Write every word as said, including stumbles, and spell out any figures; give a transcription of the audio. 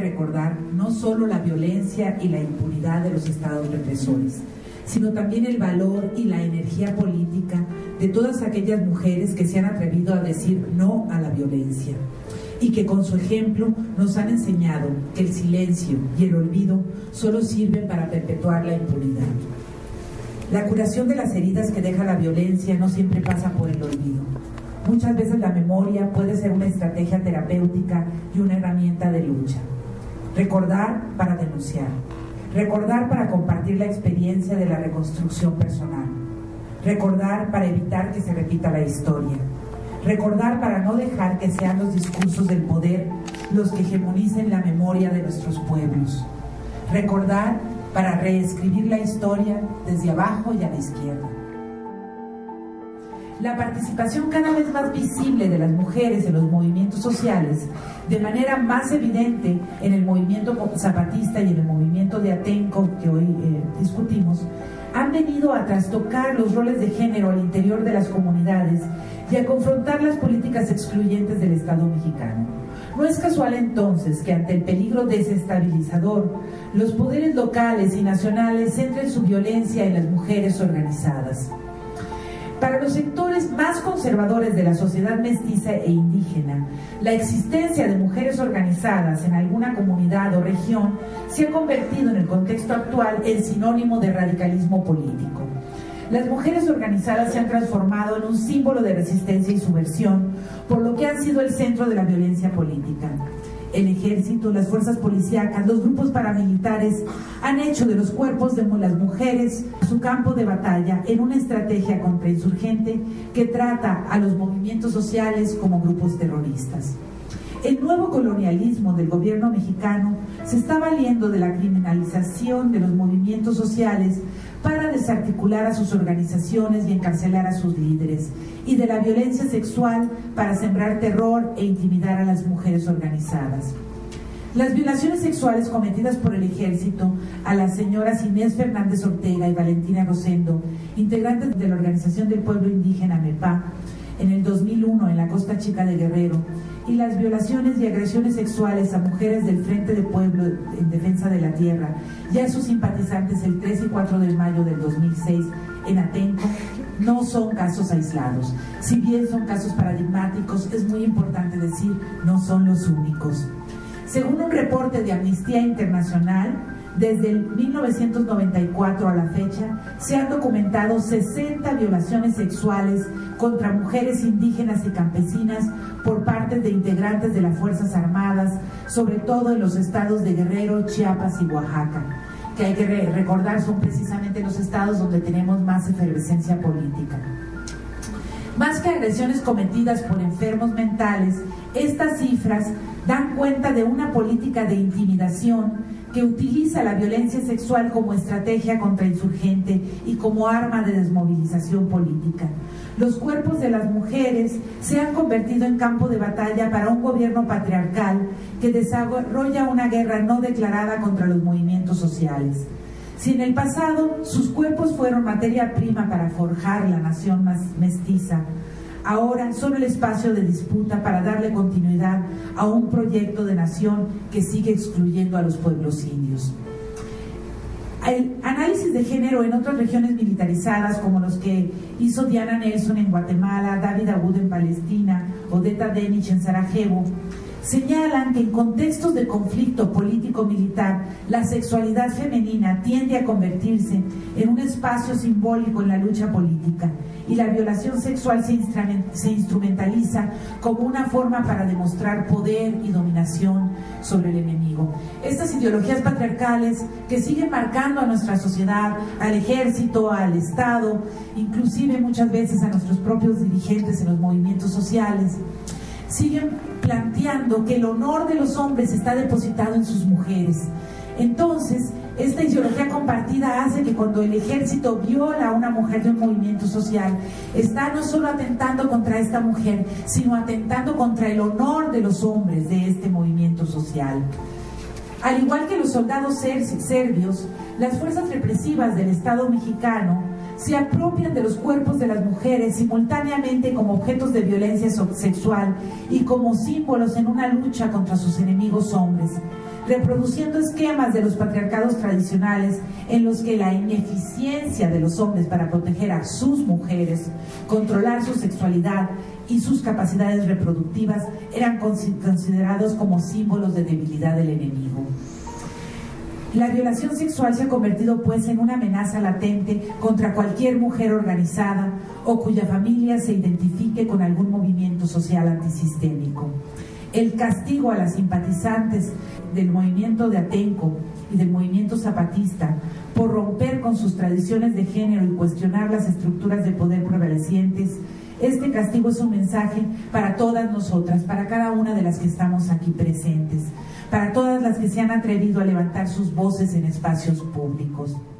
recordar no solo la violencia y la impunidad de los estados represores, sino también el valor y la energía política de todas aquellas mujeres que se han atrevido a decir no a la violencia y que con su ejemplo nos han enseñado que el silencio y el olvido solo sirven para perpetuar la impunidad. La curación de las heridas que deja la violencia no siempre pasa por el olvido. Muchas veces la memoria puede ser una estrategia terapéutica y una herramienta de lucha. Recordar para denunciar. Recordar para compartir la experiencia de la reconstrucción personal. Recordar para evitar que se repita la historia. Recordar para no dejar que sean los discursos del poder los que hegemonicen la memoria de nuestros pueblos. Recordar para reescribir la historia desde abajo y a la izquierda. La participación cada vez más visible de las mujeres en los movimientos sociales, de manera más evidente en el movimiento zapatista y en el movimiento de Atenco que hoy eh, discutimos, han venido a trastocar los roles de género al interior de las comunidades y a confrontar las políticas excluyentes del Estado mexicano. No es casual entonces que ante el peligro desestabilizador, los poderes locales y nacionales centren su violencia en las mujeres organizadas. Para los sectores más conservadores de la sociedad mestiza e indígena, la existencia de mujeres organizadas en alguna comunidad o región se ha convertido en el contexto actual en sinónimo de radicalismo político. Las mujeres organizadas se han transformado en un símbolo de resistencia y subversión, por lo que han sido el centro de la violencia política. El ejército, las fuerzas policíacas, los grupos paramilitares han hecho de los cuerpos de las mujeres su campo de batalla en una estrategia contrainsurgente que trata a los movimientos sociales como grupos terroristas. El nuevo colonialismo del gobierno mexicano se está valiendo de la criminalización de los movimientos sociales para desarticular a sus organizaciones y encarcelar a sus líderes, y de la violencia sexual para sembrar terror e intimidar a las mujeres organizadas. Las violaciones sexuales cometidas por el ejército a las señoras Inés Fernández Ortega y Valentina Rosendo, integrantes de la Organización del Pueblo Indígena MEPA, en el dos mil uno en la Costa Chica de Guerrero, y las violaciones y agresiones sexuales a mujeres del Frente de Pueblo en Defensa de la Tierra y a sus simpatizantes el tres y cuatro de mayo del dos mil seis en Atenco, no son casos aislados. Si bien son casos paradigmáticos, es muy importante decir, no son los únicos. Según un reporte de Amnistía Internacional, desde el mil novecientos noventa y cuatro a la fecha, se han documentado sesenta violaciones sexuales contra mujeres indígenas y campesinas por parte de integrantes de las Fuerzas Armadas, sobre todo en los estados de Guerrero, Chiapas y Oaxaca, que hay que recordar son precisamente los estados donde tenemos más efervescencia política. Más que agresiones cometidas por enfermos mentales, estas cifras dan cuenta de una política de intimidación que utiliza la violencia sexual como estrategia contrainsurgente y como arma de desmovilización política. Los cuerpos de las mujeres se han convertido en campo de batalla para un gobierno patriarcal que desarrolla una guerra no declarada contra los movimientos sociales. Si en el pasado sus cuerpos fueron materia prima para forjar la nación más mestiza, ahora son el espacio de disputa para darle continuidad a un proyecto de nación que sigue excluyendo a los pueblos indios. El análisis de género en otras regiones militarizadas, como los que hizo Diana Nelson en Guatemala, David Abud en Palestina, Odeta Denich en Sarajevo, señalan que en contextos de conflicto político-militar, la sexualidad femenina tiende a convertirse en un espacio simbólico en la lucha política y la violación sexual se, se instrumentaliza como una forma para demostrar poder y dominación sobre el enemigo. Estas ideologías patriarcales que siguen marcando a nuestra sociedad, al ejército, al Estado, inclusive muchas veces a nuestros propios dirigentes en los movimientos sociales, siguen planteando que el honor de los hombres está depositado en sus mujeres. Entonces, esta ideología compartida hace que cuando el ejército viola a una mujer de un movimiento social, está no solo atentando contra esta mujer, sino atentando contra el honor de los hombres de este movimiento social. Al igual que los soldados serbios, las fuerzas represivas del Estado mexicano se apropian de los cuerpos de las mujeres simultáneamente como objetos de violencia sexual y como símbolos en una lucha contra sus enemigos hombres, reproduciendo esquemas de los patriarcados tradicionales en los que la ineficiencia de los hombres para proteger a sus mujeres, controlar su sexualidad y sus capacidades reproductivas eran considerados como símbolos de debilidad del enemigo. La violación sexual se ha convertido pues en una amenaza latente contra cualquier mujer organizada o cuya familia se identifique con algún movimiento social antisistémico. El castigo a las simpatizantes del movimiento de Atenco y del movimiento zapatista por romper con sus tradiciones de género y cuestionar las estructuras de poder prevalecientes, este castigo es un mensaje para todas nosotras, para cada una de las que estamos aquí presentes, para todas las que se han atrevido a levantar sus voces en espacios públicos.